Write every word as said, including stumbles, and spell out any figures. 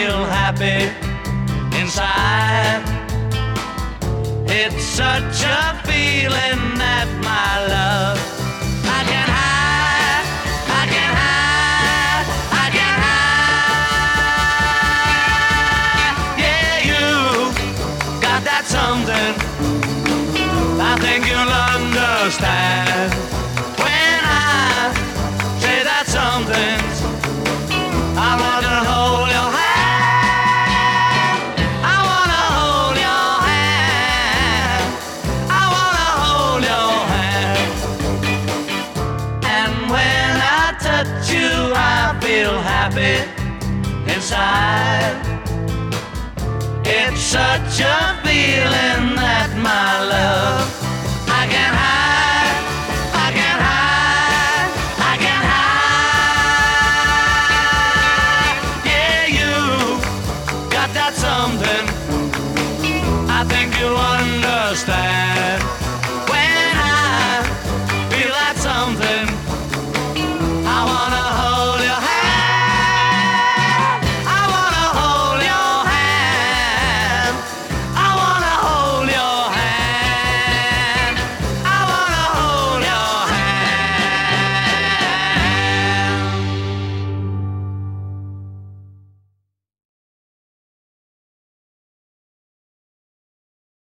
feel happy inside. It's such a feeling that my love I can hide, I can hide, I can hide. Yeah, you got that something I think you'll understand when I say that something's. I wanna hold your hand. I wanna hold your hand. I wanna hold your hand. And when I touch you, I feel happy inside. It's such a feeling